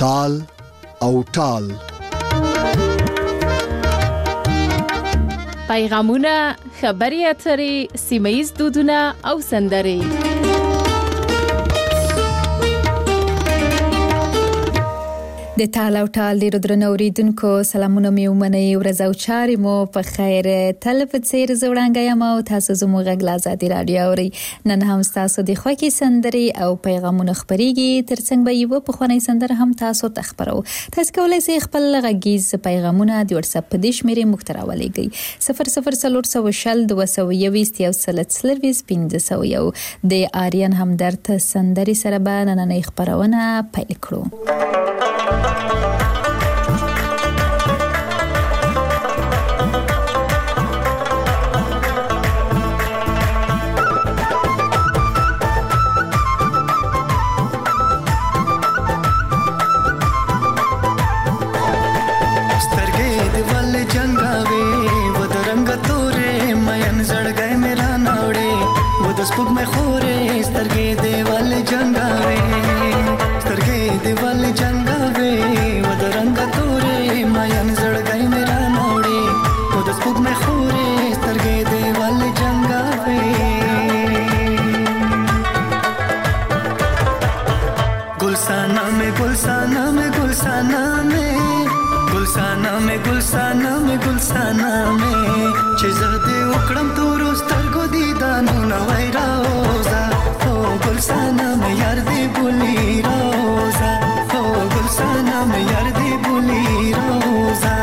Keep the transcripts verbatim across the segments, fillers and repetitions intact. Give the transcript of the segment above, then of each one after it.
تال او ټال. پیغامونه، خبري اترې، سیمه‌ییز دودونه او سندرې. د تال او ټال ډیرو درنو اوریدونکو سلامونه مې ومنئ. ورځ او چارې مو په خیر. تل په څیر زه وړاندې یم او تاسو زموږ غږ له ازادي راډیو اورئ. نن هم تاسو د خوښۍ سندرې او پیغامونه خپرېږي. ترڅنګ به یو پخوانی سندره هم تاسو ته خپرو. تاسو کولای شئ خپل غږیز پیغامونه د واتس اپ په دې شمیرې موږ ته راولېږئ. صفر صفر څلور سوه شل دوه سوه یوویشت یو سل څلرویشت پنځه سوه یو. د آریان همدرد سندرې سره به نننۍ خپرونه پیل کړو. स्पुक में खोरे स्तरगे देवाल जंगावे स्तरगे देवाल जंगावे वद रंग तोरे मायन जड़गाई मेरा नोड़े वद स्पुक में खोरे स्तरगे देवाल जंगावे गुलसाना में गुलसाना में गुलसाना में गुलसाना में गुलसाना में गुलसाना में चेज़दे उकड़म तोरो स्तरगो दीदानो नवाई रोजा ओ गुलसाना में यार दे बुली रोजा ओ गुलसाना में यार दे बुली रोजा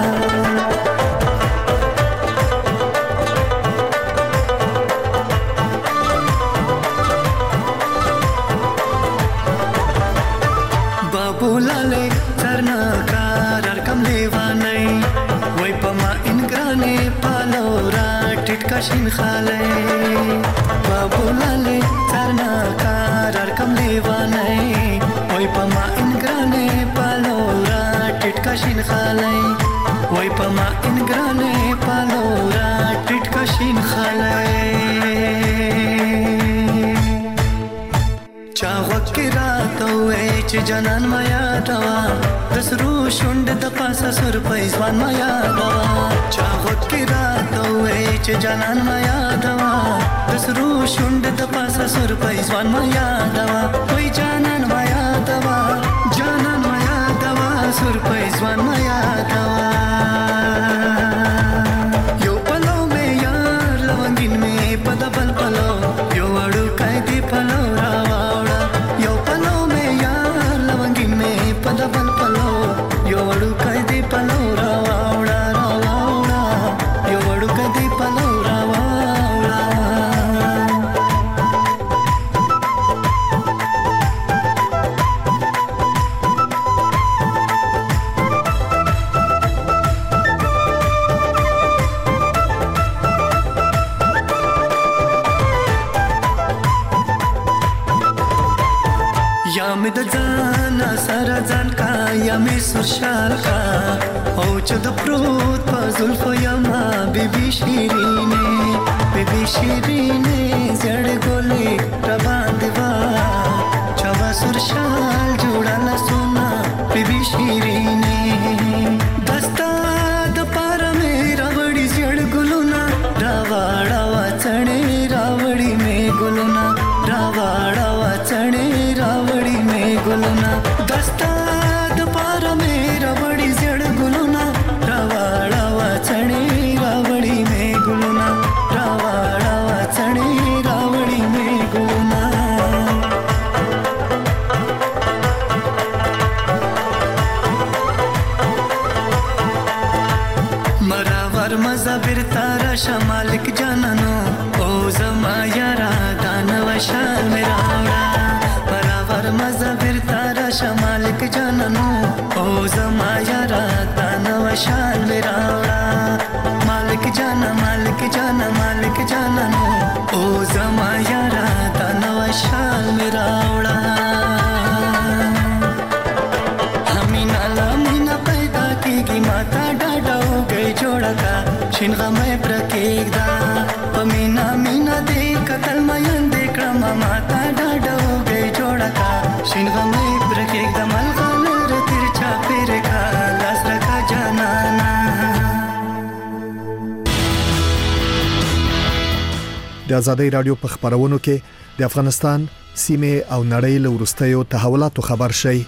बाबू लाले चरना कार कम लेवाने वही पमा इनग्राने पालोरा टिटका शिन खाले बाबू लाले चरना कार कम लेवाने वही पमा इनग्राने पालोरा टिटका शिन खाले वही पमा इनग्राने पालोरा टिटका शिन खाले चावक के रात हुए च जनन माया दवा दसरू शुंड द पासा सुर पैसवान माया दवा चावक के रात हुए च जनन माया दवा दसरू शुंड द पासा सुर पैसवान माया दवा कोई जानन माया दवा जानन माया दवा सुर पैसवान माया दवा यो पलो में यार लवंगिन में पदा पल पलो यो अड़ू कायदे पलो रावा पदा पल पलो यो वडु कदे पलो रावाड़ा रावाड़ा यो वडु कदे पलो रावाड़ा या में दजाना सारा जान का या में सुरशाल का ओ चद प्रोत पजुल्फ यमा बेबी शीरीने बेबी शीरीने जड़ गोले रबान दिवा चवा सुरशाल जोड़ाला सोना बेबी शीरीने दस्ता द पारा में रावड़ी जड़ गुलुना रावाड़ा वाचने रावड़ी में गुलुना रावाड़ा वाचने रावड़ी में गुलुना दस्ता दोपारा में रावड़ी जड़ गुलुना रावाड़ा वाचने रावड़ी में गुलुना रावाड़ा वाचने रावड़ी में गुलुना मरावर मजा बिरतारा शमालिक जाननो ओ जमा यारा दानव शाल मेरा बराबर मजा बिरतारा शमालिक जाननो ओ जमा यारा दानव शाल मेरा मालिक जाना मालिक जाना मालिक जाननो ओ जमा यारा दानव शाल मेरा हमीना लामीना पैदा की माता डाडा हो गई जोड़ा का शिनगा में प्रकेदा पमीना मीना देख कतल मयन देख रमा माता डाडा हो गई जोड़ा का शिनगा में प्रकेदा मलगा د ازادي رادیو په خبرونو کې د افغانستان سیمه او نړۍ له ورستیو تحولاتو خبر شي.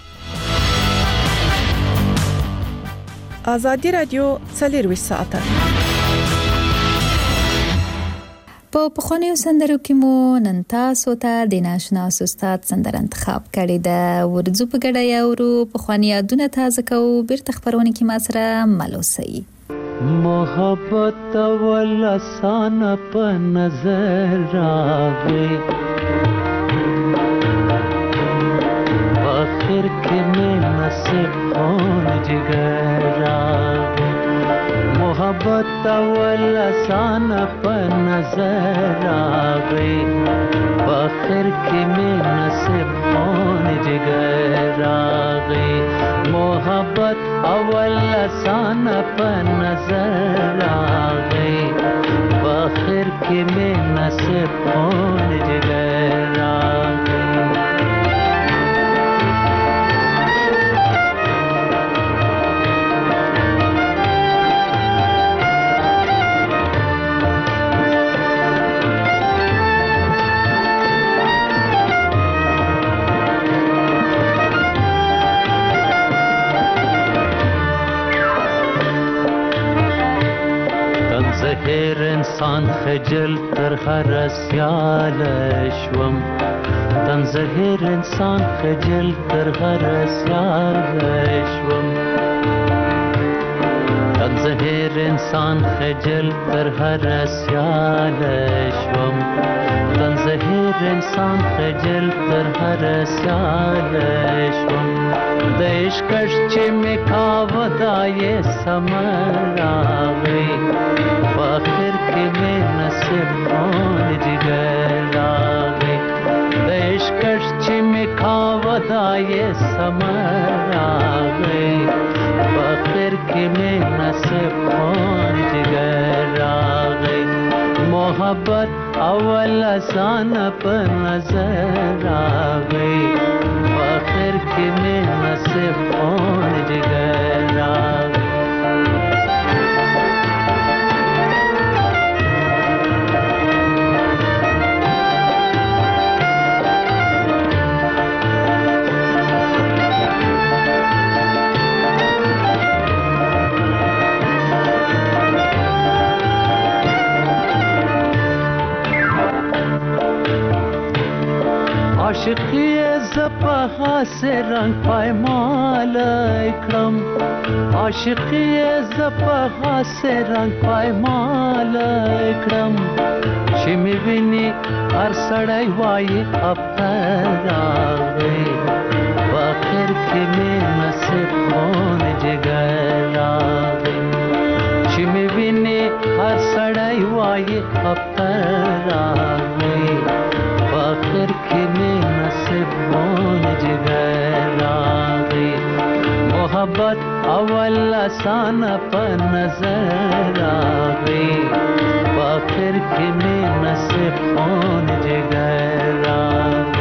ازادي رادیو څلور ساعته په پخوانیو سندرو کې مو نن تاسو ته د ناشنا استاد سندره انتخاب کړی د ورځو په ګډه یاورو پخوانی یادونه تازه کوو بیرته خبرونه کې ما سره ملوسي. محبت ولسان په نظر راغی آخر کې مې نصیب خون جگر راغی محبت ولسان په نظر راغی آخر کې مې نصیب خون جگر راغی محبت اول لسان په نظر آغی باخر کی میں نصیب خون جگر آغی زهر انسان خجل تر هر سیال شوم تن زهر انسان خجل تر هر سیال شوم تن زهر انسان خجل تر هر سیال شوم تن زهر انسان خجل تر هر سیال شوم د عشقش چې میکاو دای سمر آغی آخر کې مې نصیب خون جگر آغی د عشقش چې میکاو دای سمر آغی آخر کې مې نصیب خون جگر آغی محبت اول آسان په نظر آغی آخر کې مې نصیب خون جگر آغی عاشقی زپا سے رنگ پایمال اکرم عاشقی زپا سے رنگ پایمال اکرم شمی وینی هر سړی وای افتر آغی باخر کی میں نصیب خون جگر آغی شمی وینی هر سړی وای افتر آغی باخر کی میں نصیب خون جگر آغی محبت اول آسان په نظر آغی باخر کی میں نصیب خون جگر آغی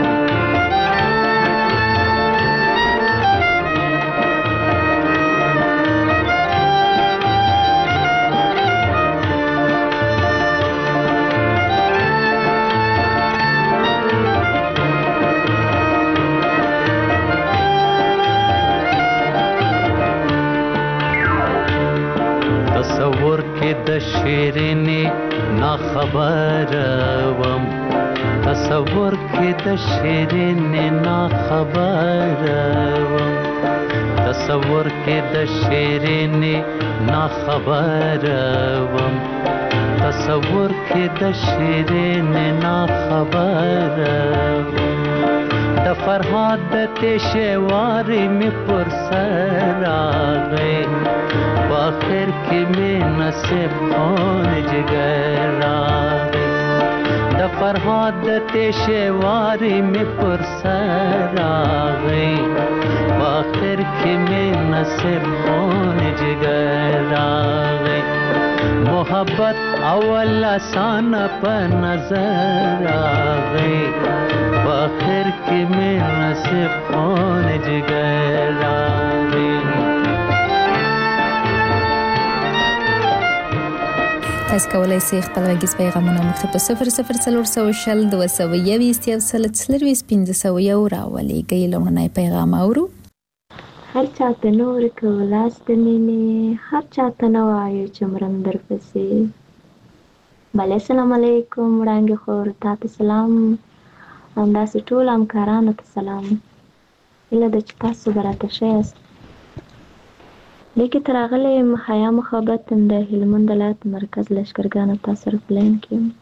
تصور کې د شیرینی نا خبر وم تصور کې د شیرینی نا خبر وم تصور کې د شیرینی نا خبر وم تصور کې د شیرینی نا خبر وم د فرهاد د تشواری می پر سر آغی باخر کی میں نصیب خون جگر آغی د فرهاد د تشواری می پر سر آغی باخر کی میں نصیب خون جگر آغی محبت اول آسان په نظر آغی باخر کی میں نصیب خون جگر آغی. تاسو کولای شئ خپل غږیز پیغامونه مخ په صفر صفر څلور سوه شل دوه سوه یوویشت یو سل څلرویشت پنځه سوه یو راولېږئ. لومړنی پیغام اورو. هر چاته نور کولاس د مینې، هر چاته نه وایو چې مرم درپسې. بله السلام علیکم وړانګې خور، تا ته سلام، همداسې ټولو همکارانو ته سلام. هیله ده چې تاسو به راته ښه یاست. لیکې ته راغلی یم حیا محبت د هلمند ولایت مرکز لښکرګانو تاثر پلین کې یم.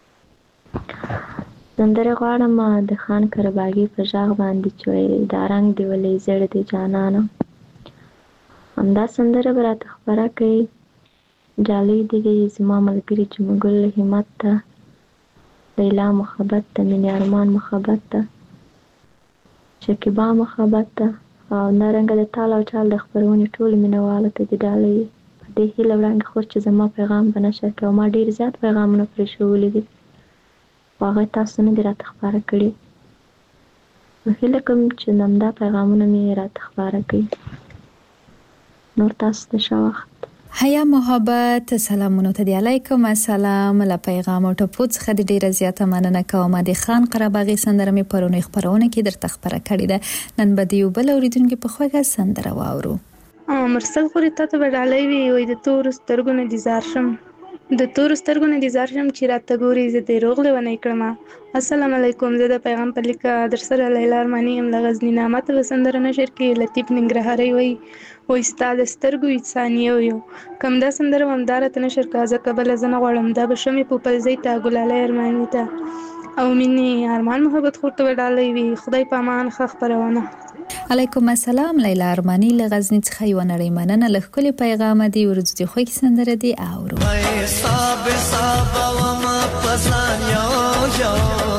سندرې غواړم د خان کرباغي په غږ باندې چې وایي دا رنګ دې ولې زیړ دی جانانه. همدا سندره به راته خپره کړئ. ډالۍ دې وي زما ملګري جمګل همت ته، لیلا محبت ته، مینې ارمان محبت ته، شکیبا محبت ته، او نارنګه د تال او چال د خپرونې ټولو مینهوالو ته دې ډالۍ. په دې هیله وړانګې خور چې زما پیغام به نشر کړي، او ما ډېر زیات پیغامونه پرې ښوولي دي خو هغه تاسو نه دي راته خپاره کړي. نو هیله کوم چې همدا پیغامونه مې راته خپاره کړي. نور تاسو ته ښه وخت. حیا محبت سلامونو ته دی. علیکم السلام. له پیغام او ټپو څخه د ډیره زیاته مننه کوم. د خان قرباغي سندره مې پرونی خبرونه کې درته خبره کړې ده. نن به د یو بل اوریدونکو په خوږه سندره واورو. مرسل خوري ته ته ډالۍ وی وي د تور سترګو نه دي شم، د تور سترګو نه دي شم چې راته ګوري زه دې روغله ونی کړم. السلام علیکم. زه د پیغام په لیکه در سره لیلا ارمانی ام له غزنی نامت سندره نشر کې لطیف ننګرهاري وي و استاد سترګو انسانیو یو کم دا سندره همدار ته نشر کازه قبل زنه غړم دا بشمه په پلزی تا ګلاله ارمانی ته او مني ارمان محبت خورته ډالۍ وی. خدای پامان خخ پرونه. علیکم السلام. لیلا ارمانی له غزنی څخه یو نړۍ مننه له خپل پیغام دی ورځ دی خو کی سندره دی اورو. حساب حساب و ما پسان یو یو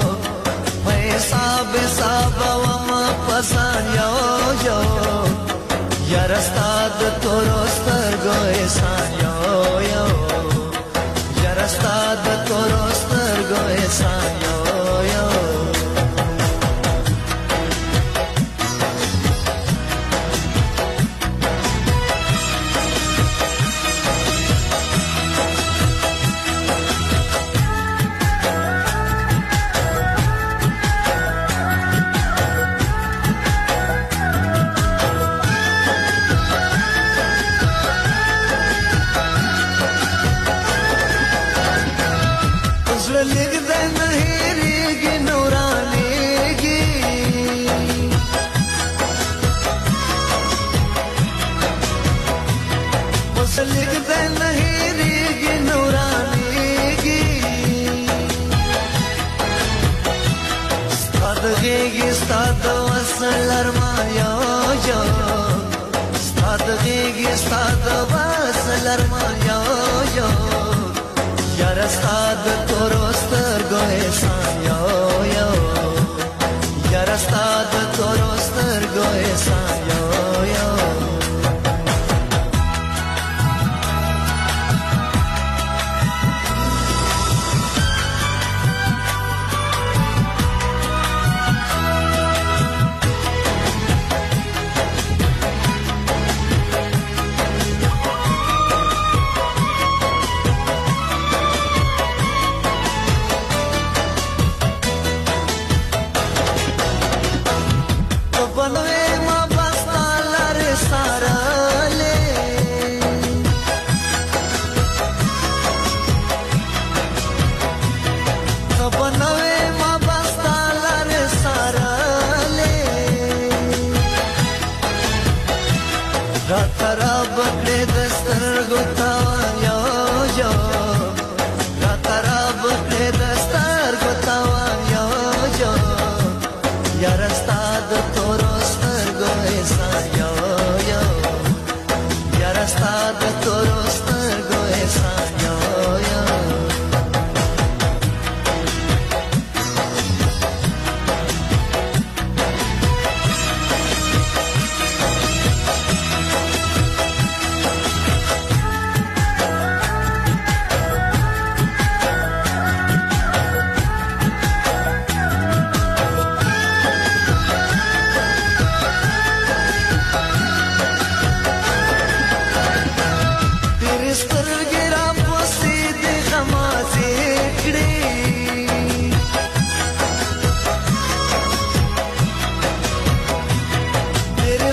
حساب حساب و ما پسان یو یو یار استاد تورستر گوي سان یو یو یار استاد تورستر گوي سان یو یو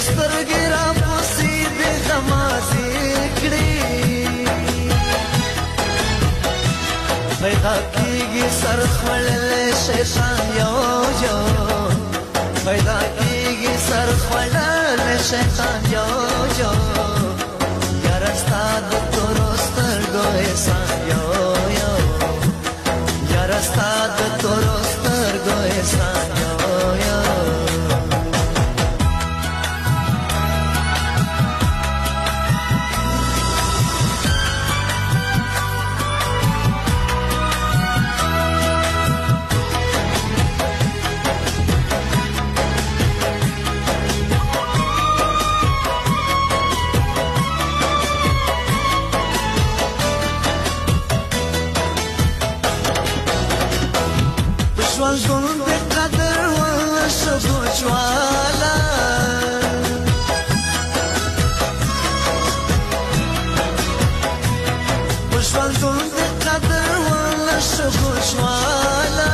سترګې را پسې د غمازې کړې پیدا کېږي سر خوړلی شیطان یو یو پیدا کېږي سر خوړلی شیطان یو یو یاره ستا د تورو سترګو احسان یو یو یاره ستا د تورو سترګو احسان یو یو ژوند د قدر ولا شګو جوالا ژوند د قدر ولا شګو جوالا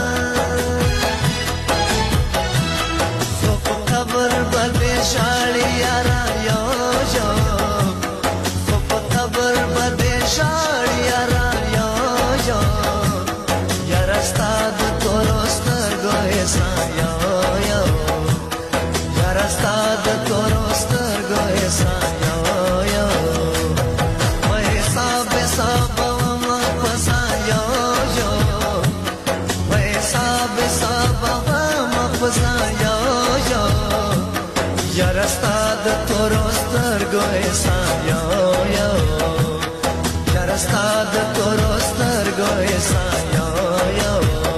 په قبر باندې شاړي یارا یو یو په قبر باندې شاړي یارا یو یو یارا ستاد احسان یو یو یاره ستا د تورو سترګو احسان یو یو په حساب حساب وم پسان یو یو په حساب حساب وم پسان یو یو یاره ستا د تورو سترګو احسان یو یو یاره ستا د تورو سترګو احسان یو یو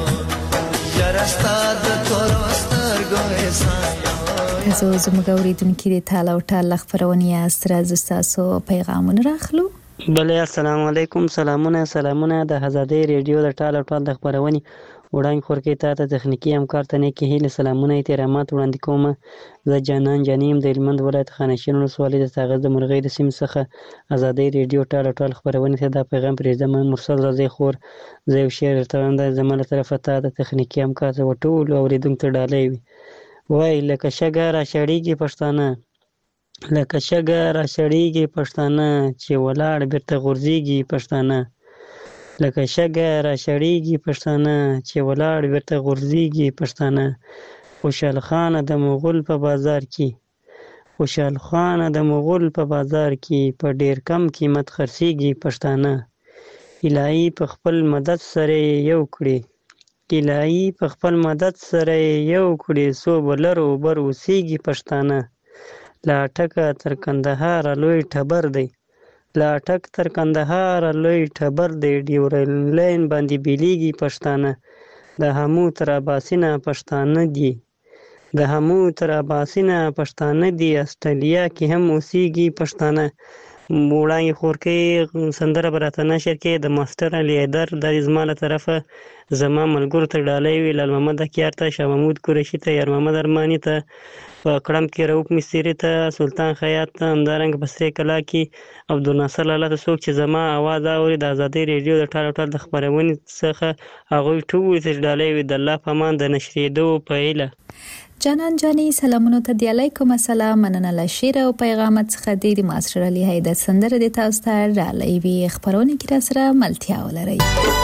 تاسو زموږ اوریدونکو د تعالی او تعالی خبرونه یاست راځو تاسو پیغامونه راخلو بله السلام علیکم سلامونه سلامونه د آزادۍ ریډیو د ټال او ټال د خبرونې وړاندې خورکې ته ته تخنیکی همکار ته نیکې هیلې سلامونه احترامات وړاندې کوم زه جانان جانیم د هلمند ولایت خانشین ولسوالۍ د ساغر د مرغۍ د سیمې څخه آزادۍ ریډیو ټال او ټال خبرونې ته دا پیغام پرېږدم مرسل رضی خور زه یو شعر درته وایم دا زما له طرفه ته د تخنیکي همکار ته ټولو اورېدونکو ته ډالۍ وي وای لکه شګه راچړېږي پښتانه لکه شګه راچړېږي پښتانه چې ولاړ بیرته غورځېږي پښتانه لکه شګه راچړېږي پښتانه چې ولاړ بیرته غورځېږي پښتانه خوشحال خان د مغول په بازار کې خوشحال خان د مغول په بازار کې په ډېر کم قیمت خرڅېږي پښتانه الهي په خپل مدد سره یو کړي الهي په خپل مدد سره یو کړي څو به لر او بر اوسېږي پښتانه له اټکه تر کندهاره لوی ټبر دی له اټک تر کندهاره لوی ټبر دی ډیورنډ لاین باندې بیلیږي پښتانه د همو تر اباسینه پښتانه دي د همو تر اباسینه پښتانه دي استرالیا کې هم اوسېږي پښتانه وړاندې خورکې سندره به راته نشر کې د ماسټر علي حیدر دا زما له طرفه زما ملګرو ته ډالۍ وي لال محمد اکیار ته شاه محمود قریشي ته یار محمد ارماني ته په کړم کې رؤف مستري ته سلطان خیاط ته همدارنګه په سرې کلا کې عبدالناصر لاله ته څوک چې زما اواز اوري د ازادۍ ریډیو د ټال ټال د خپرونې څخه هغوی ټول ته ډالۍ وي د الله په امان د نشرېدو په هیله جانان جانی سلامونو ته دی علیکم السلام مننه له شعر او پیغامات څخه د ماسټر علي حیدر سندره د تاسو ته ډالۍ وي خبرونه کې را سره ملتیا ولري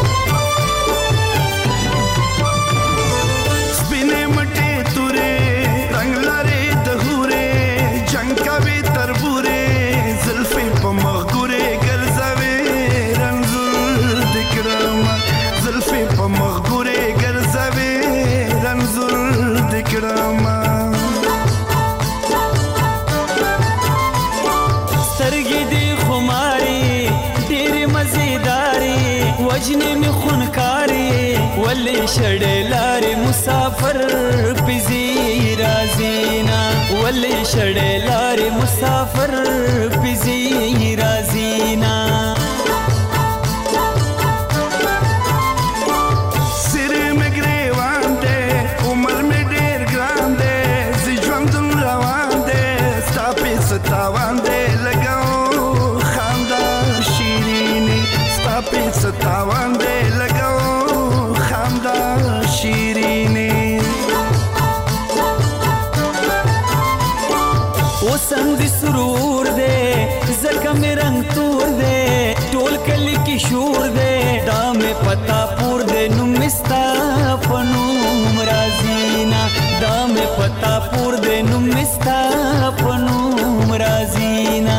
سپینې مټې تورې رنگ لري د هورې جنگ کوي تربورې زلفې په مغګورې ګرځوي رنځور د کرم زلفې په مغګورې ګرځوي رنځور د کرم سترګې دې خماري ډېرې مزېداري وجنې مې خونکاري ولې شړې لارې مسافر پزي رازینا ولې شړې لارې مسافر پزي رازینا ستاوان دې لګاو خندا شیرینی ستا په ستاوان دې لګاو خندا شیرینی شور دے دا میں پتا پور دے نمستا پنوم رازینا دا میں پتا پور دے نمستا پنوم رازینا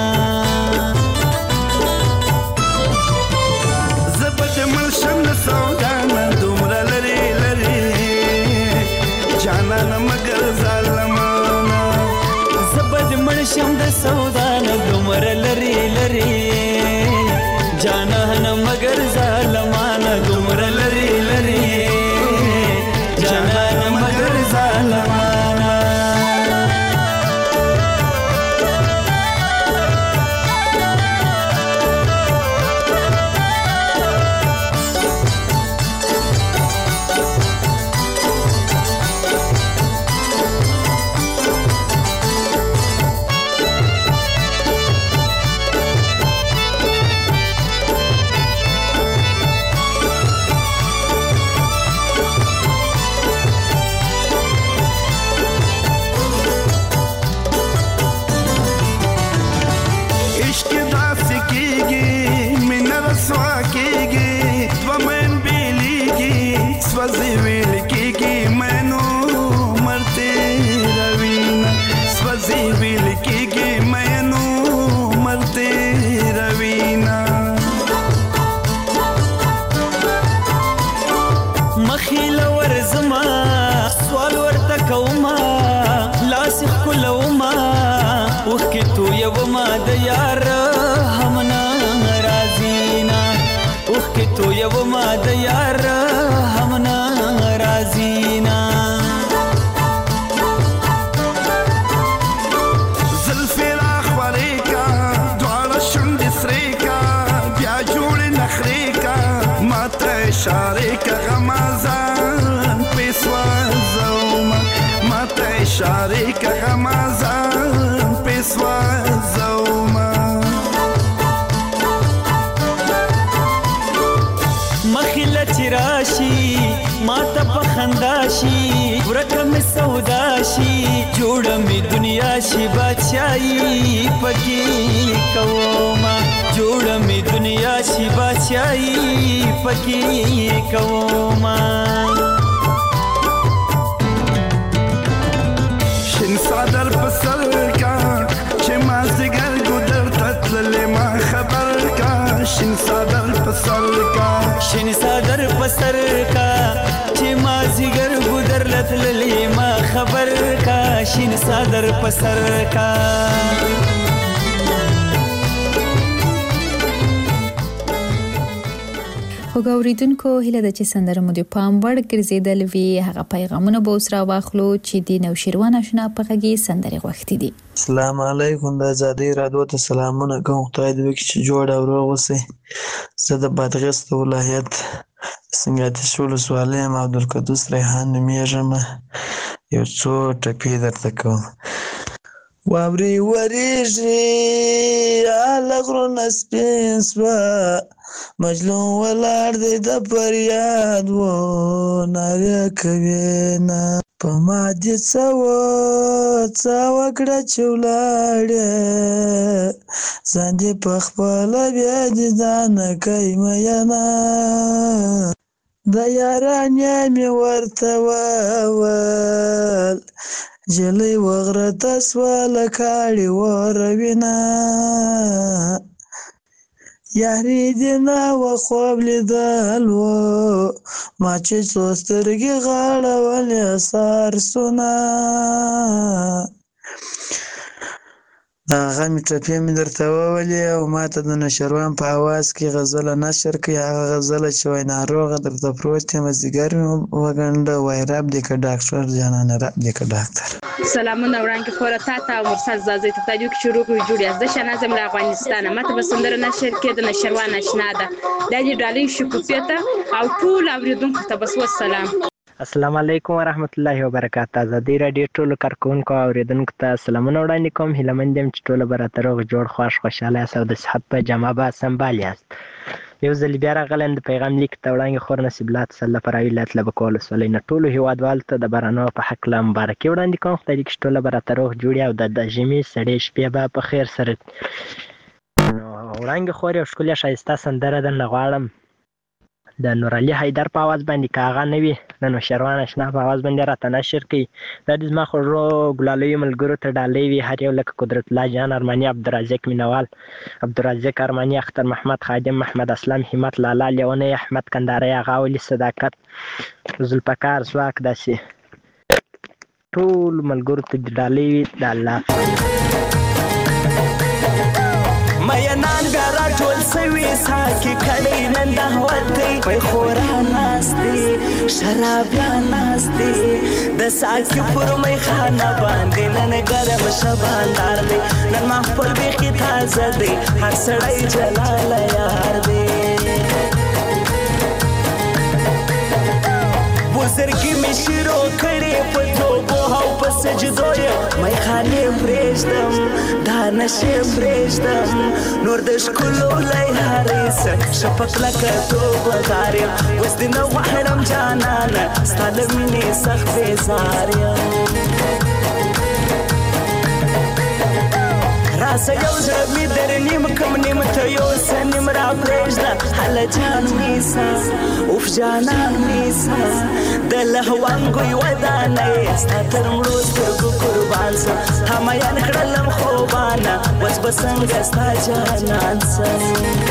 زبد ملشم سودانا دومرا لری لری جانانا مگر ظالمانا زبد ملشم د سودانا دومرا لری لری جانانا مگر ظالمانا دومرا لری لری جانانا مگر ظالمانا Swazi will kiki manu marte ravina Swazi will kiki manu marte ravina مخيل ورزما سوال ورتكوما لاسخ كلوما وخكتو يوما ديار همنا رازينا وخكتو يوما ديار همنا رازينا زلفي الاخباريكا دوار الشند سريكا بياجول نخريكا ما تشاريكا غمازان بيسوا زوما ما تشاريكا غمازان بيسوا زوما مخلت راشي ما تپخنداشي ورکم سوداشي جوړه می دنیا شي بادشاہي پکې کوما جوړه می دنیا شي بادشاہي پکې کوما شین صدر پسر کا چې ما زګر ګدر تتل ما خبر کا شین صدر پسر کا شین صدر پسر کا چې ما زګر ګدر لتل ما خبر کا شین صدر پسر کا خو ګوریدونکو هیله ده چې سندره مو د پام وړ ګرځیدل وي هغه پیغامونه به اوس را واخلو چې د نوشیروان آشنا په غږی سندره غوښتي دي. السلام علیکم د آزادۍ رادیو ته سلامونه کوم. خدای دې وکړي چې جوړ او روغ اوسئ. زه د بادغیس ولایت سنګاتیش ولسوالۍ یم، عبدالقدوس ریحان نومیږم. یو څو ټپې درته کوم. واورې وریږي هله غرونه سپین سوه، مجنون ولاړ دی د فریاد و ناره کوینه، په ما دې څه و څه وکړه چې ولاړې، ځان دې پخپله بیا دې ځانه کوي مینه، د یارانې مې ورته وویل جلۍ وغرته سوه له کاڼي وروینه، یاري دې نه وه خوب لیدل و ما چې څو سترګې غاړولې سار سونه. هغه مې ټپې مې درته وولې او ما ته د نشروان په اواز کې غزله نشر کړي. هغه غزله چې وایي ناروغه درته پروت یم ځیګر مې وګنډه، وایي رب دې که ډاکټر جانانه رب دې که ډاکټر. سلامونه وړاندې خوره تا ته او مرسل زازۍ ته تاجو کې شروع کړو جوړ یاست. زه شهناز یم له افغانستانه. ماته به سندره نشر کې د نشروان آشنا ده دا دې ډالۍ شکوفیه ته او ټول اورېدونکو ته بس والسلام. السلام علیکم ورحمت الله وبرکاته. آزادۍ راډیو ټولو کارکوونکو او اورېدونکو ته سلامونه وړاندې کوم. هیله مند یم چې ټوله به راته روغ جوړ خوښ خوشحاله یاست او د صحت په جامه به سنبال یاست. یو ځل بیا راغلی یم د پیغام لیک ته وړاندې خور نصیب الله تسله فرعي ولایت لبک ولسوالۍ نه ټولو هېوادوالو ته د بارانو په هکله مبارکي وړاندې کوم. خدای دې کښې ټوله به راته روغ جوړي او د ژمي سړې شپې به په خیر سره نو وړانګې خور یو ښکلې ښایسته سندره درنه غواړم د نور علي حیدر په اواز باندې که هغه نه وي د نوشیروان اشنا په اواز باندې راته نشر کړي. دا د زما خوږو ګلالیو ملګرو ته ډالۍ وي، هر یو لکه قدرت الله جان ارماني، عبدالرزاق مینوال، عبدالرزاق ارماني، اختر محمد خادم، محمد اسلام، همت لالا، لیونی، احمد کندهاری، هغه ولي صداقت، ذوالفقار ځواک، داسې ټول ملګرو ته ډالۍ وي د الله. مینان بیا راټول سوي ساکي کړی نن دعوت دی، پیخورا ناست دی شرابیان ناست دی د ساکي پر میخانه باندې نن ګرم شباندار دی، نن محفل بیخي تازه دی هر سړی جلال یار دی. بزرګي مې شروع کړې په توبو او په سجدو یې میخانې پرېږدم دا نشې پرېږدم نور د ښکلو لیهارې څه شفق لکه توبهدار یم اوس دې نه غواړم جانانه ستا له مینې سخت بېزار یم. راسه یو زړه مې در نیم کم نیم ته یوسه نیم را پرېږده هله جان نیسه اوف جانان نیسه د لهوانګوی ودانه یې ستا تر مړو سترګو قربان سم تا میان کړلم خوبانه اوس به څنګه ستا جانان سم.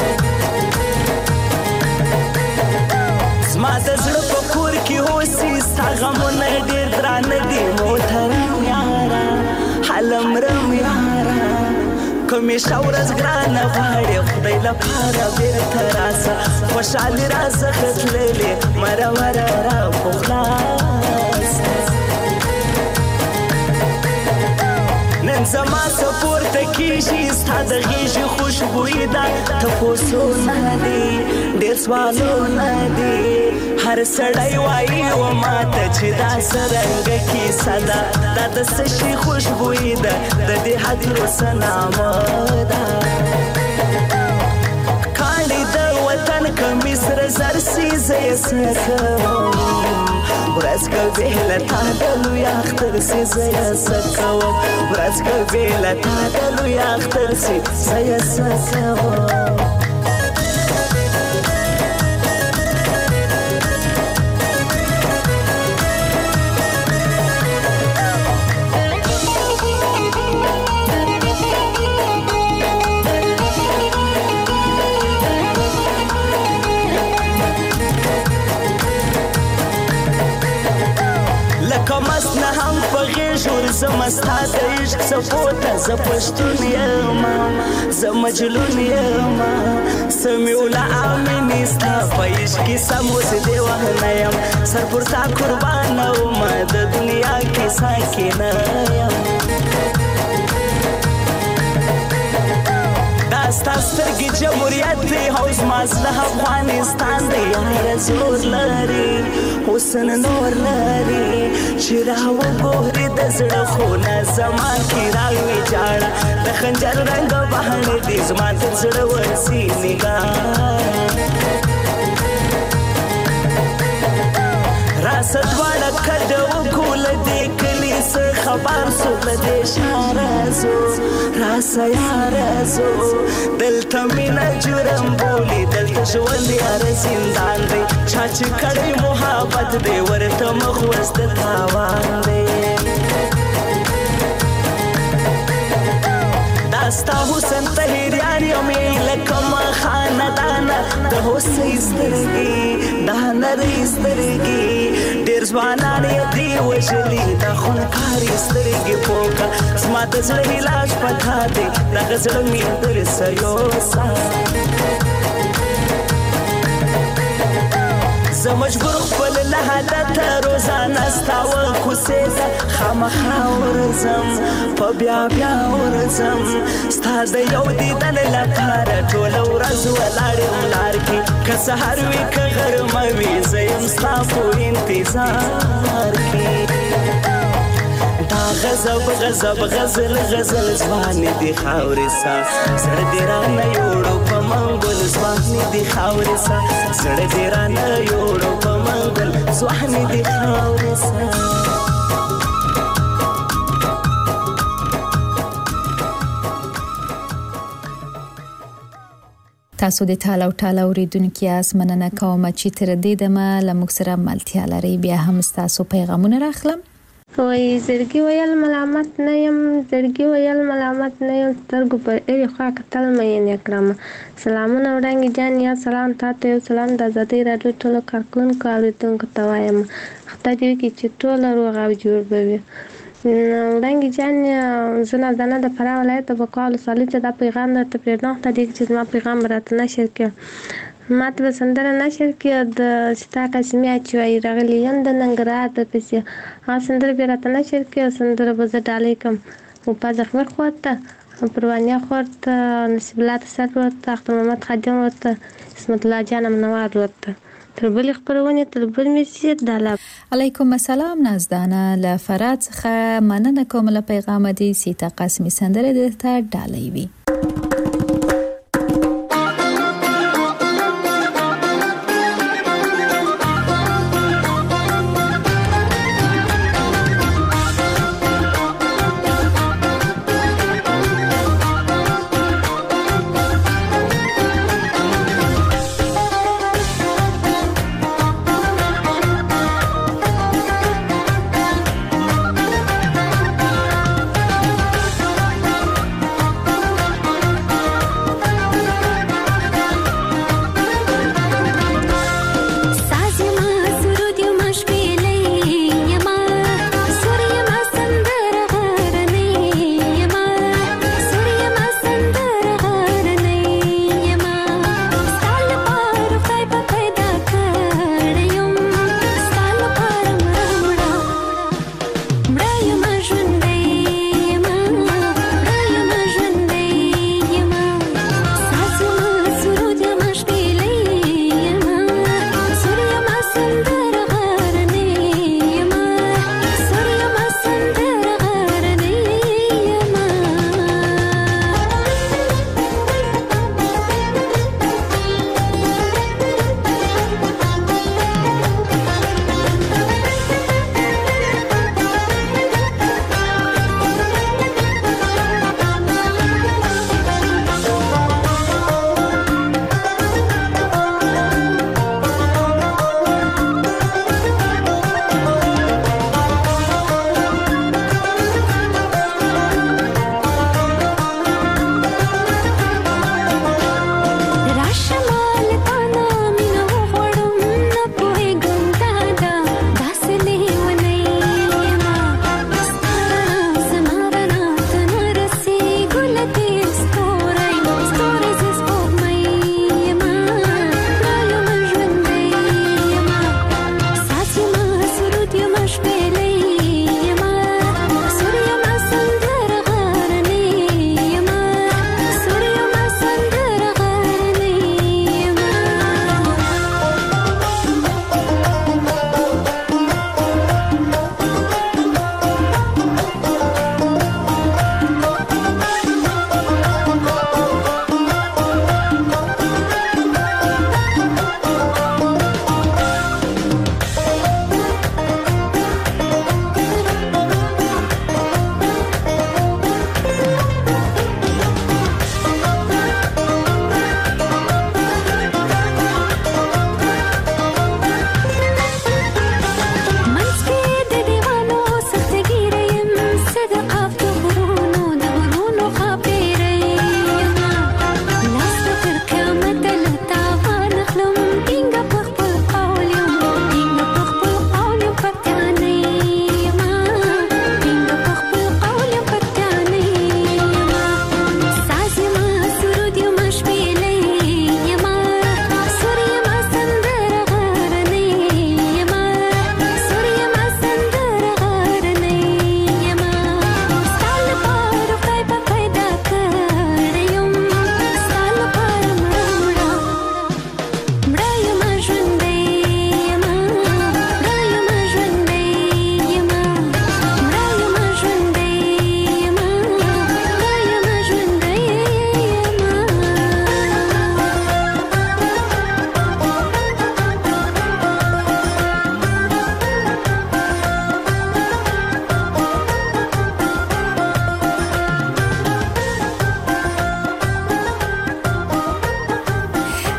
زما د زړه په کور کې اوسي ستا غمونه ډېر درانه دي محترم یاره هلمرم یاره کمیشه ورځ ګرانه غواړې خدای لپاره بېرته راسه خوشحالي راڅخه تللې مره مره را په خلاصه. نن زما څه پورته کېږي ستا د غېږې خوشبویي ده تپوسونه دي ډېر سوالونه دي هر سړی وایي و ماته چې دا څرنګه کیسه ده دا د څه شي خوشبویي ده د دې هدیرو څه نامه ده. کاڼي د وطن کمیس سره زر سي زه یې څه کوم ورځ که بې له تا د لوی اختر سي زه یې څه کوم ورځ که بې له تا د لوی اختر سي زه یې څه کوم. مست نه هم په غېږ ورځم ستا د عشق څپو ته زه پښتون یم زه مجنون یم څه مې وله امینې ستا په عشق کې سم اوس دې وهنه یم سر پر تا قربانه ومه د دنیا کې ساکنه یم. دا ستا سترګې جمهوریت دی او زما زړه افغانستان دی یاره زور لري حسن نور لري چې راوګورې د زړه خونه زما کې راویجاړه د خنجر رنګ بهانې دي زما د زړه ورسي نګاره. راسه دواړه کډه وکړو له دې کلي څه خبر سو له دې ښاره ځو راسه یاره ځو دلته مینه جرم بولي دلته ژوند یاره زندان دی چا چې کړی محبت دی ورته مخ اوس د تاوان دی. ستا حسن طهیریان یمې لکه ما خاندانه د هوسۍ سترګې دا نرۍ سترګې ډېر ځوانان یې دې وژلي دا خونکارې سترګې پوکه زما د زړه علاج په تا دی دغه زړه مې درسه یوسه. زه مجبور خپل له حالته روزانه ستا و کوڅې ته خامخا ورځم په بیا بیا ورځم ستا د یو دیدن لپاره ټوله ورځ ولاړ یم لار کې که سهار وي که غرمه وي زه یم ستا په انتظار کې. دا غضب غضب غزل غزل ځوانې دي خاورې سا زړه دې رانه یوړو په منګل ځوانې دي خاورې سا زړه دې رانه یوړو په منګل ځوانې دي خاورې سا. تاسو د ټال او ټال اوریدونکو یاست. مننه کوم چې تر دې دمه لموږ سره ملتیا لري. بیا هم تاسو پیغامونه راخلم. وای زړګي ویل ملامت نه يم، زړګي ویل ملامت نه يم، سترګو پر اړي خوا کتل مې نه کړم. سلامونه وړاندې جان یا سلام تاسو یو سلام د ازادي راډیو ټولو کارکونکو اوریدونکو ته وایم. خدای دې وکړي چې ټول روغ او جوړ بوي. وړاندې جان زنه دنه د فراه ولایت په کال سالي ته د پیغام درته پرېږدم ته دې چې ما پیغام راته نشر کړ. ماته به سندره نشر کړ د ستا قسمي چې راغلی یم د ننګرهار د پسې هغه سندره بیا راته نشر کړ. سندره به زه ډالۍ کړم او په زخمر خور ته پروانیا خور ته نصیب الله تسر ورته اختر محمد خادم ورته اسمت الله جان منوار ورته تر بلې خپرونې تر بل میسي دالا. علیکم السلام نازدانه له فرات څخه مننه کوم له پیغام دي سیتا قاسمی سندره درته ډالۍ وي.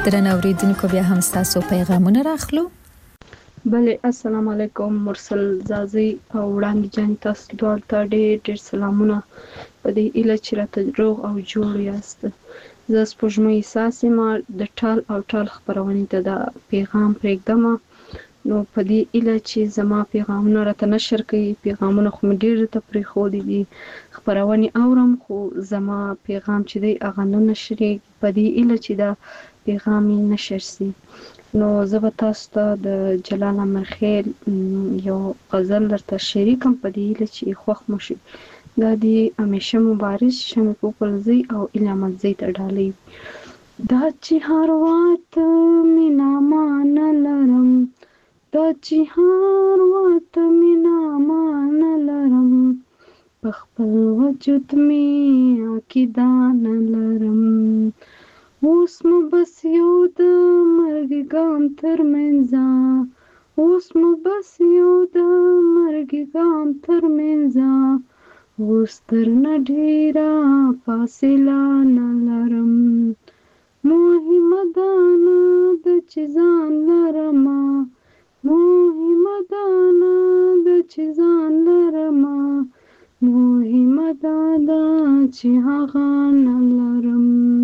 درنو اوریدونکو بیا هم تاسو پیغامونه راخلو. بله السلام علیکم مرسل زازي او وړاندې جان تاسو دواړو ته ډېر ډېر سلامونه په دې ایله چې راته روغ او جوړ یاست. زه سپوږمۍ احساس یم د ټال او ټال خپرونې ته دا پیغام پرېږدم نو په دې ایله چې زما پیغامونه راته نشر کوي پیغامونه خو مې ډېر ته پرېښودي دي خپرونې اورم خو زما پیغام چې دی هغه نه نشرېږي په دې ایله چې دا پیغام یې نشر سي. نو زه به تاسو ته د جلال امرخیل یو غزل درته شریکم په دې هیله چې خوښ مو شي. دا د همیشه مبارز شمې پوپلزی او علامتزی ته ډالۍ دا چې هر وخت مینا مان لرم دا چې هر وخت مینا مان لرم په خپل وجود مې عقیده نه لرم اوس مو بس یو د مرګ ګام تر منځه اوس مو بس یو د مرګ ګام تر منځه اوس تر نه ډېره فاصله نه لرم مهمه دا نه ده چې ځان لرمه مهمه دا نه ده چې ځان لرمه مهمه دا ده چې هغه نه لرم.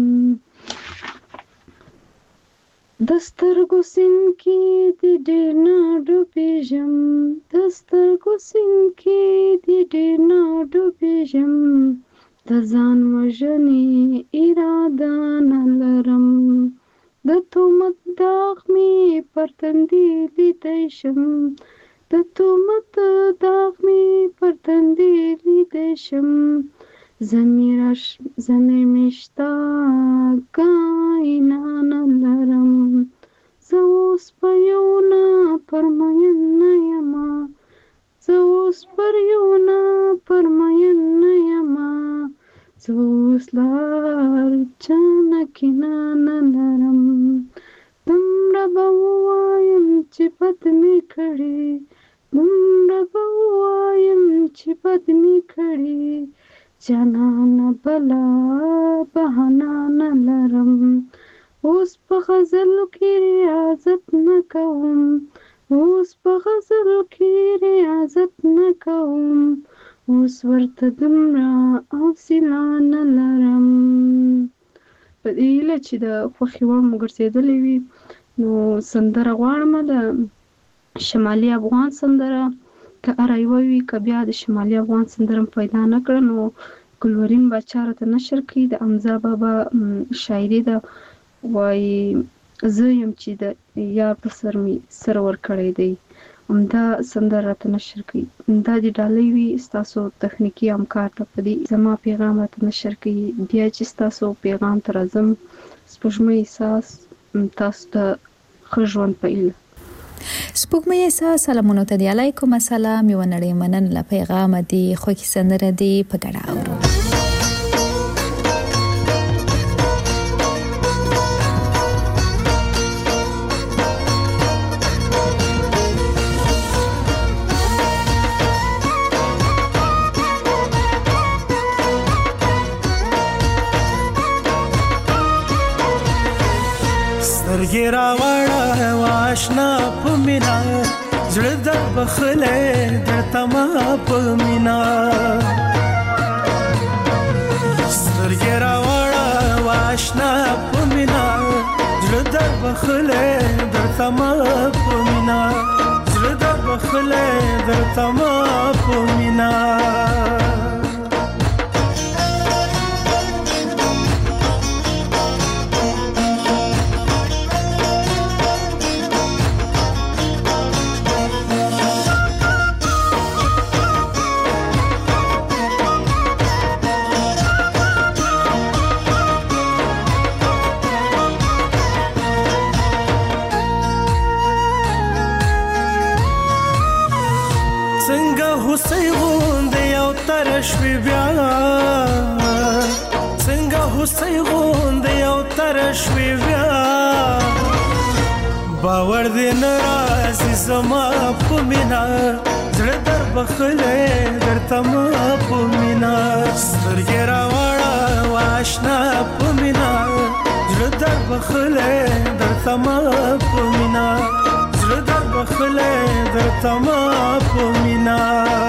د سترګو سیند کې د ډېر نه ډوبېږم د سترګو سیند کې د ډېر نه ډوبېږم د ځان وژنې اراده نه لرم د تهمت داغ مې پر تندي لیدی شم د تهمت داغ مې پر تندي لیدی شم ضمیر مې شته ګاینا نه لرم زه اوس په یو نه پرمین نه یمه زه اوس پر یو نه پرمین نه یمه زه اوس لار چا نه کینه نه لرم دومره به ووایم چې بد مې کړي دومره به ووایم چې بد مې کړي جانانه بلا بهانه نه لرم اوس په غزلو کې ریاضت نه کوم اوس په غزلو کې ریاضت نه کوم اوس ورته دومره حوصله نه لرم. په دې هیله چې د خوښې وړ مو ګرځېدلې وي نو سندره غواړم د شمالي افغان سندره که هره یوه وي که بیا د شمالي افغان سندره م پیدا نه کړه نو ګلورین باچا راته نشر کړي د حمزه بابا شاعري ده وایي زه یم چې د یار په سر مې سر ورکړی دی همدا سندره راته نشر کړي دا د ډالۍ وي ستاسو تخنیکي همکار ته په دې زما پیغام راته نشر کړي بیا چې ستاسو پیغام ته راځم سپوږمۍ احساس تاسو ته ښه ژوند په هیله. سپوږمۍ احساس سلامونه ته دی علیکم السلام یو نړۍ مننه له پیغام دی خوږې سندره دی په ګډه اورو. سترګې راوړه واشنا په مینا زړه در بخلې درته ما په مینا سترګې راوړه واشنا په مینا زړه در بخلې درته ما په مینا زړه در بخلې درته ما په مینا هوسۍ غوندې یو تر شوې بیا څنګه هوسۍ غوندې یو تر شوې بیا باور دې نه راځي زما په مینا زړه در بخلې درته ما په مینا سترګې راوړه واشنا په مینا زړه در بخله درته ما په مینا زړه در بخله درته ما په مینا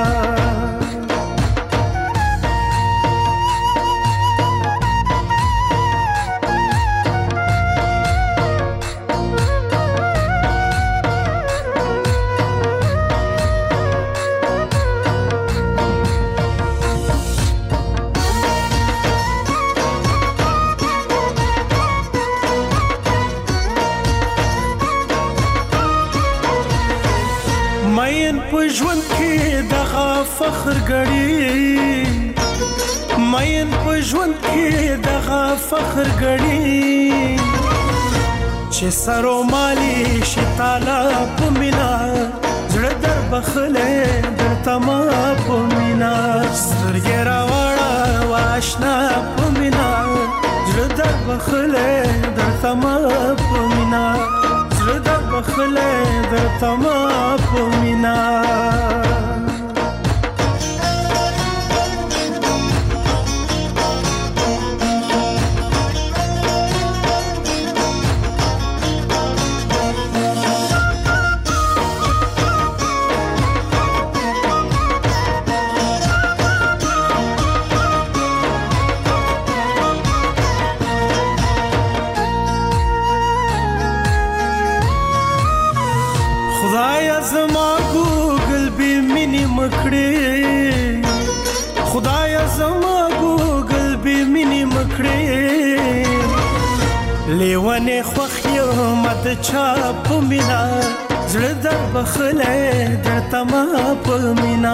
ژوند کې دغه فخر غړي مین په ژوند کې دغه فخر غړي چې سرو مالي شي تعالی په مینا زړه در بخله درته ما په مینا سترګې راوړه واشنا په مینا زړه در بخله درته ما په مینا زړه در بخله درته ما په مینا خدایا زما ګوګل به مینې مکړې لیوانې خوښ یم د چا په مینا زړه در بخله درته ما په مینا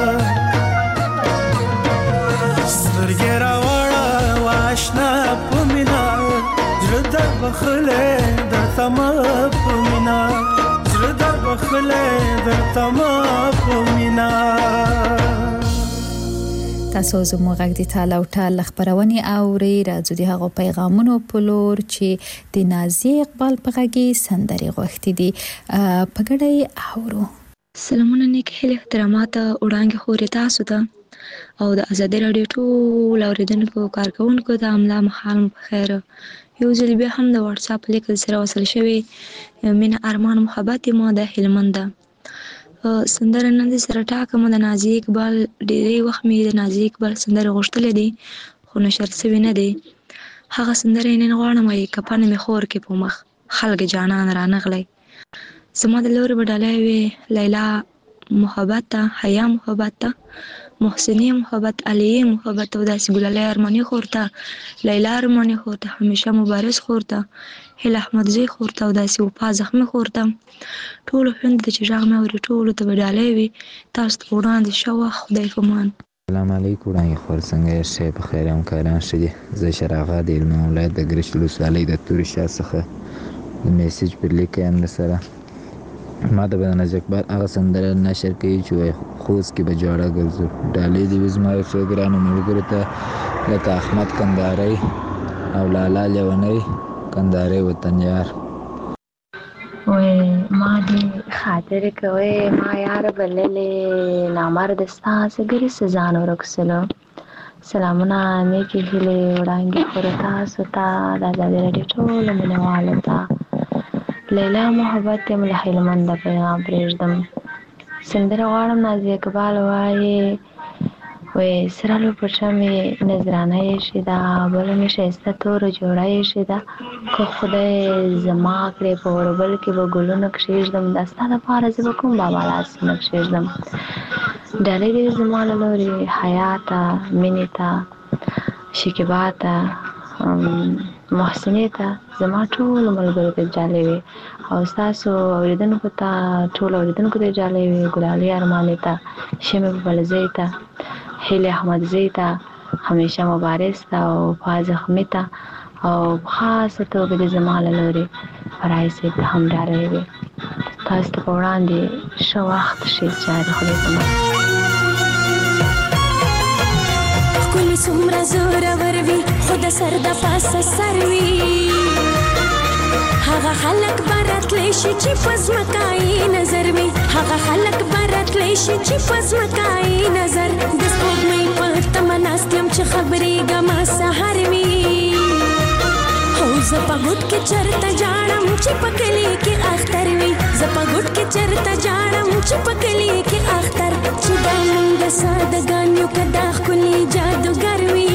سترګې راوړه واشنا په مینا زړه در بخله درته ما په مینا زړه در بخله درته ما په مینا تاسو زموږ غږ د تعالی او تعالی خبرونه اوري راځو د هغه پیغامونو په لور چې د نازي اقبال په غږی سندري غوښتي دي په ګډي اورو. سلامونه نیک هیله احترامات وړاندې خوري تاسو ته او د ازادي رادیو ټول اوریدونکو کارکونکو ته املا محال بخیر. یو ځل بیا هم د واتس اپ لیکل سره وصل شوی مين ارمان محبت ما د هلمند سندره نن سره ټاکم د نازي اقبال ډېری وخت مې د نازي اقبال سندره غوښتلې دي خو نشر شوی نه دی. هغه سندره نن غواړم چې کپن مې خور کې په مخ خلک جانان را نغلی زما د لور بدلای وی لیلا محبت حیا محبت محسنی محبت علی محبت او داس ګلالای ارمانی خورته لیلا ارمانی خورته همیشه مبارز خورته هل احمد زی خورته او داس وفا زخمی خورته ټول هند چې ژغ مې ور ټول ته بدلای وی تاسو وړاندې شو خدای فمان. السلام علیکم وړاندې خور څنګه شې په خیر هم کاران شې زه شراغه د علم ولایت د ګرش لوسالۍ د توري شاه څخه د میسج پر لیکم سره ما د بناز اقبال هغه سندره نشر کوي چې خوست کې به جوړه ګرځو ډالې دی وزما یو ګرانو ملګرو ته لکه احمد کندهاري او لالا لیونی کندهاري وطن یار وې ما دې خاطر کوي ما یار بللې نامر دستا سګری سزان ورکسلو سلامونه نیکی هیله وړاندې خورتا ستا د ازادي رادیو ټول مینوالو ته لیلا محبت یم له هلمند پیغام پرېږدم سندره غواړم نازي اقبال وایي وې سرالو پرچمې نظرانه یې شي دا بل مې ښایسته توره جوړه یې شي دا که خدای زما کړې په وربل کې به ګلونه کښېږدم دا ستا دپاره زه به کوم بابا لاسونه کښېږدم ډالۍ دې زما له لورې حیا ته مینې ته شکیبا ته محسنې ته زما ټولو ملګرو ته جالۍ وي او ستاسو اورېدونکو ته ټولو اورېدونکو ته جالۍ وي ګلالۍ ارمانې ته شمې بلزۍ ته هیلې احمدزۍ ته همیشه مبارز ته او وفا زخمي ته او په خاصه توګه د زما له لورې فرای صاحب ته هم ډالۍ وي تاسو ته په وړاندې ښه وخت شي چې د خدای زما ښکلي څومره زورور وي خو د سر د پاسه سر وي هغه خلک به راتلی شي چې په ځمکایي نظر وي هغه خلک به راتلی شي چې په ځمکایي نظر د سپوږمۍ په تمه ناست یم چې خبرېږم سهار وي او زپګټ کې چرته جاړم چې پکلی کې اختر وي زپګټ کې چرته جاړم چې پکلی کې اختر چې دا موږ سادهګان یو کدا خولي جادوګر وي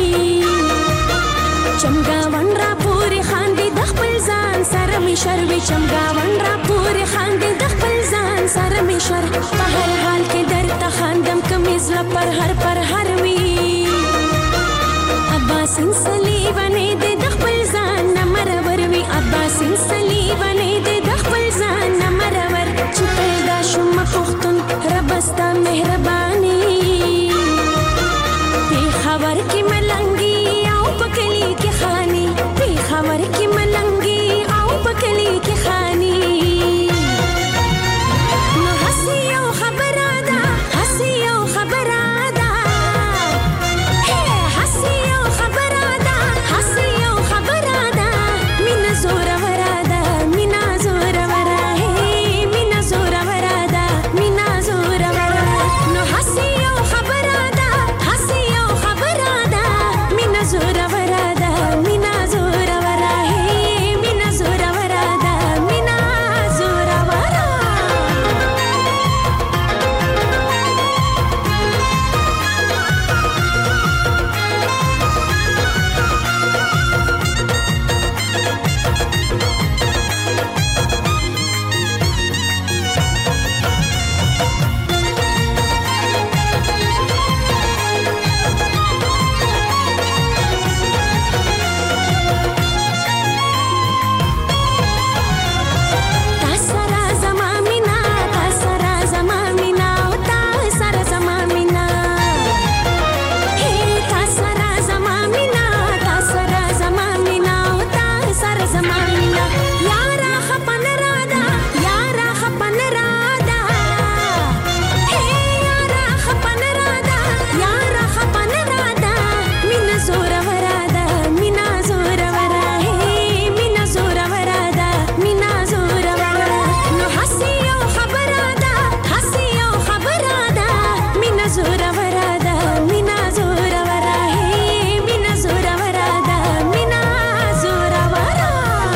چمګاون را پورې خاندي د خپل ځان سره می شروي چمګاون را پورې خاندي د خپل ځان سره می شر په هر حال کې درته خاندم کمیز لا پر هر پر هر وي عباسین صلیبانه دې د خپل ځان مرور وي عباسین صلیبانه دې د خپل ځان مرور چې پیدا شوم پښتون ربستا مهرباني په خبر کې ملنګي او پکلی کې خاني په خبر کې ملنګي او پکلی کې خاني نو حسي او خبره ده حسي او خبره ده حسي او خبره ده حسي او خبره ده مینا زور ورا ده مینا زور ورا هي مینا زور ورا ده مینا زور ورا نو حسي او خبره ده حسي او خبره ده مینا زور ورا ده مینا زور ورا هي مینا زور ورا ده مینا زور ورا تاسرا زما مینا تاسرا زما مینا او تاسرا زما مینا هي تاسرا زما مینا تاسرا زما مینا او تاسرا زما مینا یارا خپن رادا یارا خپن رادا هي یارا خپن رادا یارا خپن رادا مینا زور ورادا مینا زور ورا هي مینا زور ورادا مینا زور ورا نو حسي او خبره ده حسي او خبره ده مینا زور ورادا مینا زور ورا هي مینا زور ورادا مینا زور ورا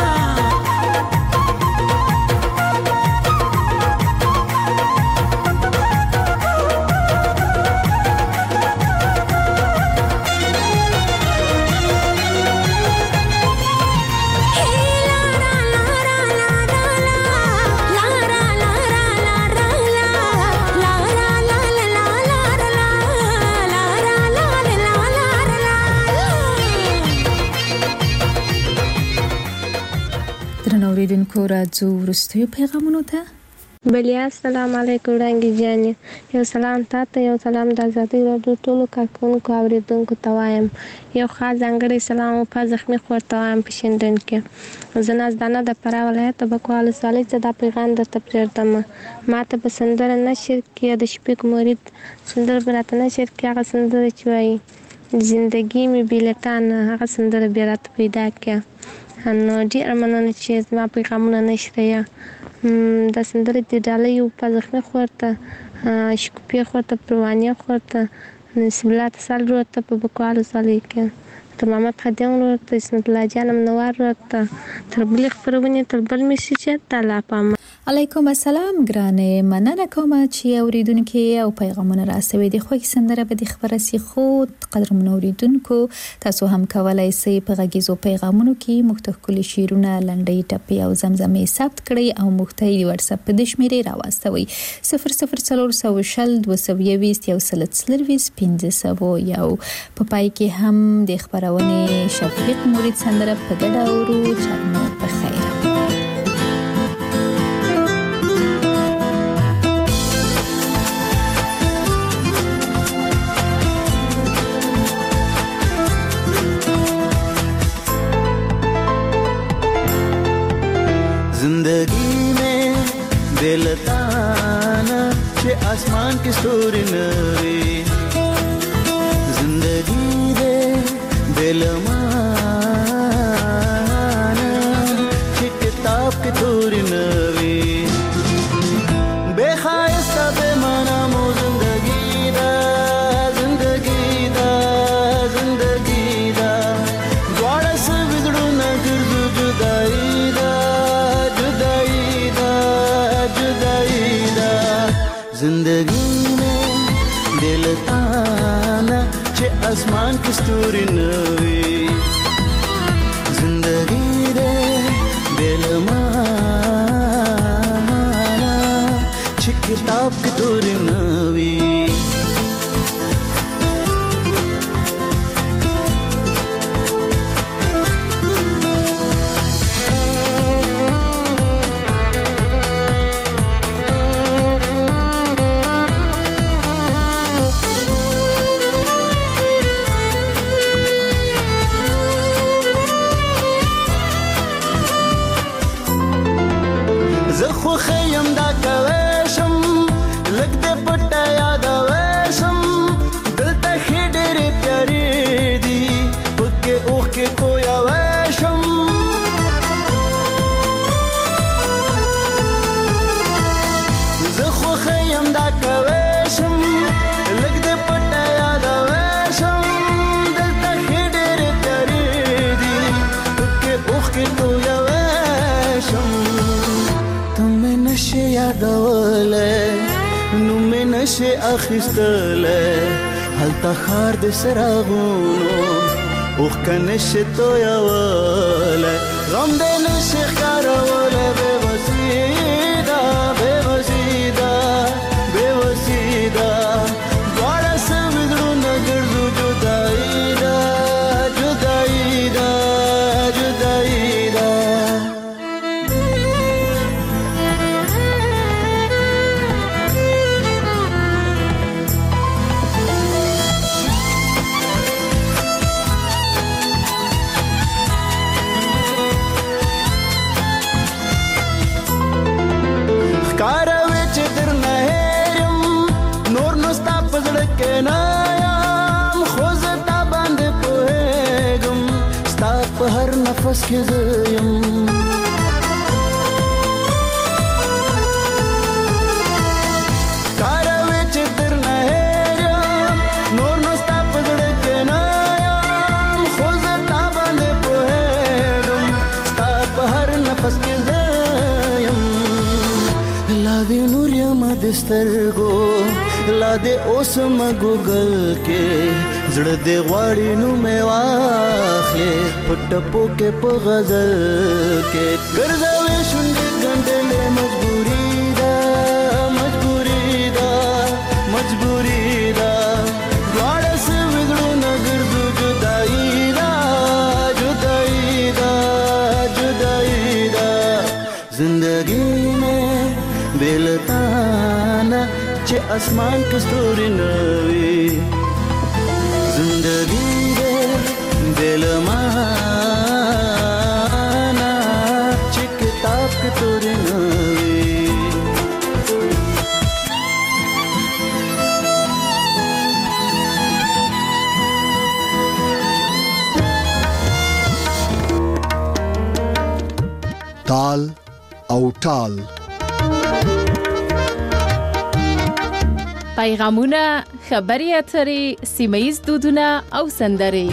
درنو اوریدونکو راځو وروستیو پیغامونو ته بلیا السلام علیکم وړانګې جانې یو سلام تاته یو سلام د ازادۍ راډیو ټولو کارکوونکو اورېدونکو ته وایم یو خاص ځانګړی سلام په زخمي خور ته وایم په شینډن کې زه نازدانه د فراه ولایت د بکوال ولسوالۍ څخه دا پیغام درته پرېږدم ما ته به سندره نشر کې د شفیق مرید سندره به راته نشر کې هغه سندره چې وایي زندګي مې بېلټانه هغه سندره بیا راته پیدا کړه نو ډېره مننه چې زما پیغامونه نشریه دا سندره د ډالۍ په زخمي خور ته شکوفي خور ته پروانیه خور ته نصیب الله تسل ورور ته په بکوال ولسوالۍ کې تر محمد خدیم ورور ته اسمت الله جان منور ورور ته تر بلې خپرونې تر بل میسیچ ته لا پام علیکم السلام ګرانې مننه کوم چې اوریدونکو او پیغامونه راستوي د خوښ سندره به د خبره سي خو قدر منوریدونکو تاسو هم کولای شئ په غږیزو پیغامونو کې مختلف شیرونه لنډۍ ټپې او زمزمې ثبت کړئ او مختلف واتس اپ د شمیرې راوستوي صفر صفر څلور سوه شل دوه سوه یویشت یو سل څلرویشت پنځه سوه یو په پای کې هم د خبرونې شفیق مرید سندره په ګډه اورو چرمو په خیر जिंदगी में बेलताना के आसमान की सूरी नवी जिंदगी दे बेलमाना के किताब की थोड़ी नवी बेखायस्ता बेमाना मो जिंदगी दा जिंदगी दा जिंदगी दा द्वारा से बिगड़ू न गिर आसमान की स्तूरी नवी जिंदगी दे बेलमाना ची किताब की तूरी नवी خیم دا کویشم لگ دے پٹا یاد ویشم دلتا خی ڈیری پیاری دی پکے اوخ کے کویا ویشم زخو خیم دا کویشم لگ دے پٹا یاد ویشم دلتا خی ڈیری پیاری دی پکے اوخ کے کویا ویشم نشه یادوله نو مې نشه اخیستله هلته خار د سراغونو اوخ که نشه تویوله غم د نشه ښکاروله بې وسیده بې وسیده بې وسیده دواړه سوي زړونه ګرځو جدایي ده جدایي ده جدایي ده هر نفس کې زیم کاروي چې در نه هېرم نور نو ستا په زړه کې نه یم خو زه تا باندې پوهېږم ستا په هر نفس کې زیم لا دې نور یم د سترګو لا دې اوس م ګوګل کې زړه دې غواړي نو مې واخلې په ټپو کې په غزل کې ګرځوي شونډې ګنډلې مجبوري ده مجبوري ده مجبوري ده دواړه سوي زړونه ګرځو جدایي ده جدایي ده جدایي ده زندګي مې بې له تا نه چې اسمان کې ستوري نه وي زندگی دے دل مانا چی کتاب کی توری نوی تال او ټال پیغامونه خبري اترې سیمه‌ییز دودونه او سندرې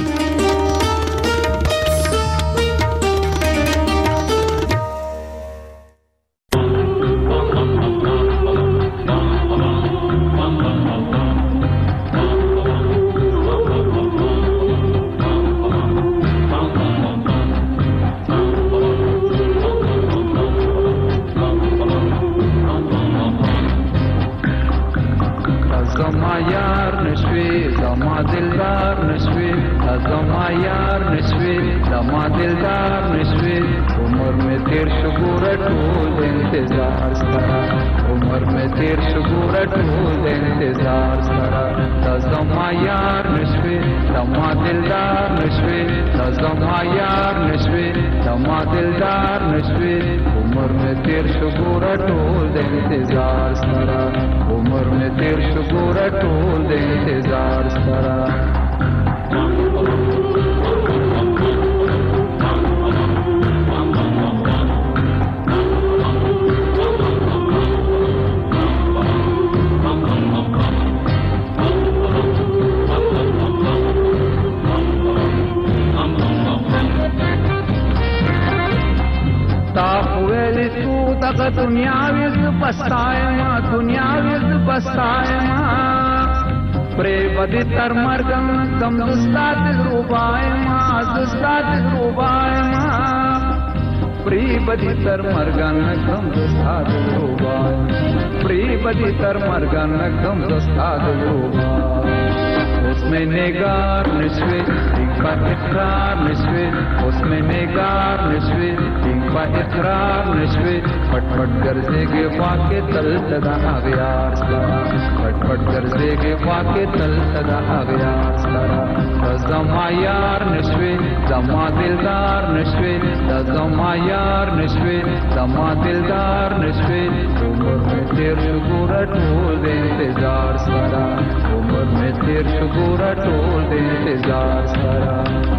پرې بدی تر مرګ کم دستا دل روبای ما دستا دل روبای ما پرې بدی تر مرګ کم دستا دل روبای پرې بدی تر مرګ کم دستا دل روبای उसमें नेगार नशवे इनका इकरार नशवे उसमें नेगार नशवे इनका इकरार नशवे फटफट गरजे के वाके तल तदा आगयार सरा फटफट गरजे के वाके तल तदा आगयार सरा जमा यार नशवे जमा दिलदार नशवे जमा यार नशवे जमा दिलदार नशवे उम्र में तेर शुगुरा ढोल दे इंतजार सरा उम्र में तेर शुगुरा ढोल दे इंतजार सरा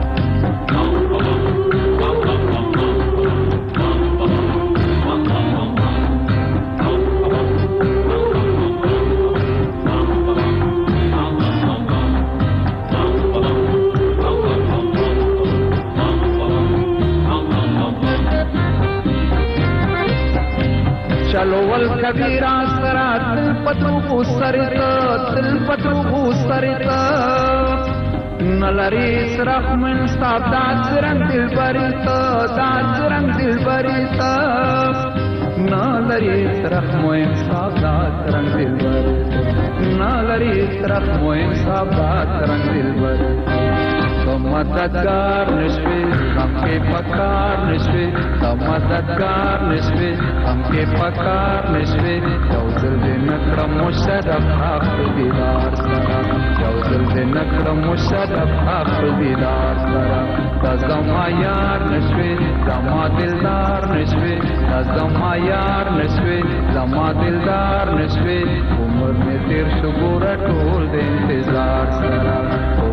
चलो वल कबीरा सरा दिल पतरू सरित दिल पतरू सरित नलरी सरफ में सादा रंग दिल बरित दाद रंग दिल बरित नलरी सरफ में सादा रंग दिल बरित नलरी सरफ में सादा रंग दिल बरित तो मददगार नशवे हमके पकार नशवे तो मददगार नशवे हमके पकार नशवे चौदल दे नकरम मुशरफ आखिर दीदार सरा चौदल दे नकरम मुशरफ आखिर दीदार सरा तज़मा यार नशवे जमा दिलदार नशवे तज़मा यार नशवे जमा दिलदार नशवे उम्र में तेर शुगुरा टोल दे इंतजार सरा